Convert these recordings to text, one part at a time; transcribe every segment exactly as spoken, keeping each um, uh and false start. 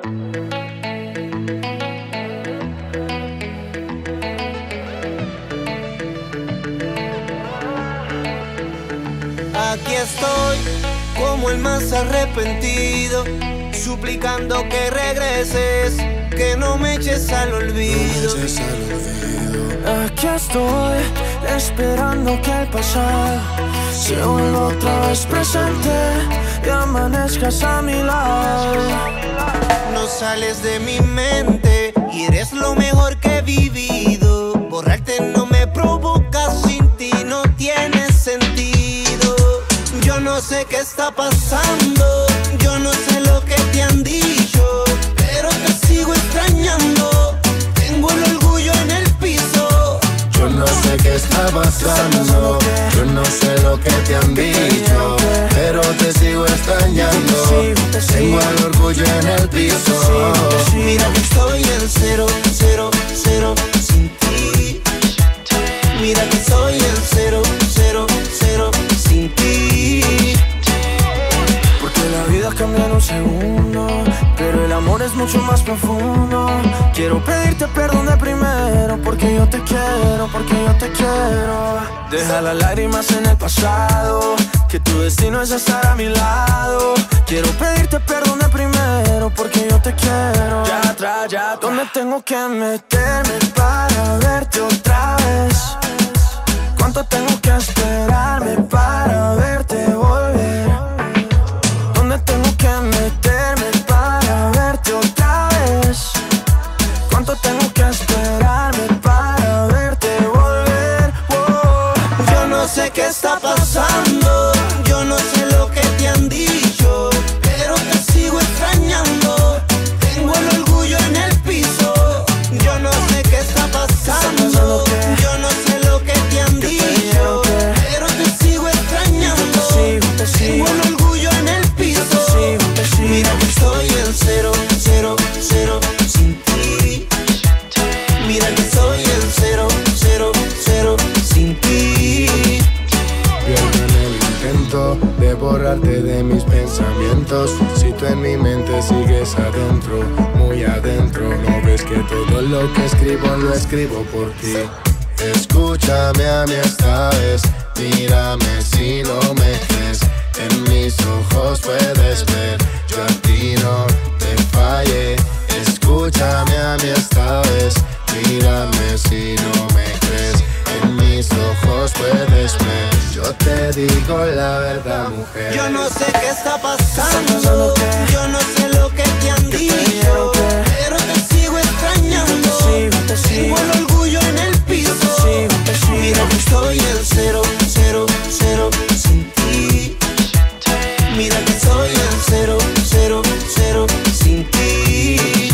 Aquí estoy, como el más arrepentido, suplicando que regreses, que no me eches al olvido. Aquí estoy, esperando que el pasado se vuelva otra vez presente y amanezcas a mi lado. No sales de mi mente y eres lo mejor que he vivido. Borrarte no me provoca, sin ti no tiene sentido. Yo no sé qué está pasando, yo no sé lo que te han dicho, pero te sigo extrañando. Tengo el orgullo en el piso. Yo no sé qué está pasando, yo no sé lo que te han dicho, pero te sigo extrañando. Tengo el orgullo en el piso. Mira que estoy en cero, cero, cero sin ti. Mira que soy el cero, cero, cero sin ti. Porque la vida cambia en un segundo, pero el amor es mucho más profundo. Quiero pedirte perdón de primero, porque yo te quiero, porque yo te quiero. Deja las lágrimas en el pasado, que tu destino es estar a mi lado. Quiero pedirte perdón de primero, porque yo te quiero. Ya atrás, ya atrás. ¿Dónde tengo que meterme para verte otra vez? ¿Cuánto tengo que esperarme para verte volver? ¿Dónde tengo que meterme para verte otra vez? ¿Cuánto tengo que esperarme para verte volver? Oh. Yo no sé qué está pasando, yo no sé lo que te han dicho, pero te sigo extrañando. Tengo el orgullo en el piso. Yo no sé qué está pasando, yo no sé lo que te han dicho, pero te sigo extrañando. Tengo el orgullo en el piso. Mira que estoy en cero, cero, cero sin ti. Mira que soy el cero, cero, cero sin ti. Pierdo en el intento de borrarte de mis pensamientos. Si tú en mi mente sigues adentro, muy adentro. No ves que todo lo que escribo lo escribo por ti. Escúchame a mí esta vez, mírame si no me crees. En mis ojos puedes ver, yo a ti no te fallé. Escúchame a mí esta vez, mírame si no me crees. En mis ojos puedes ver, yo te digo la verdad, mujer. Yo no sé qué está pasando, yo no sé lo que te han dicho, pero te sigo extrañando. Tengo el orgullo en el piso. Mira que estoy en cero, cero, cero sin ti. Mira que soy el cero, cero, cero sin ti.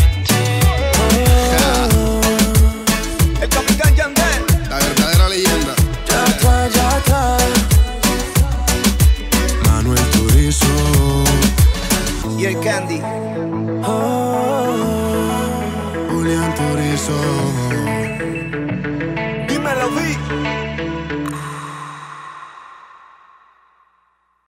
El Capitán Yandel, la verdadera leyenda. Ya está, ya está. Manuel Turizo Y el Candy. Oh. Julián Turizo. Dímelo, vi.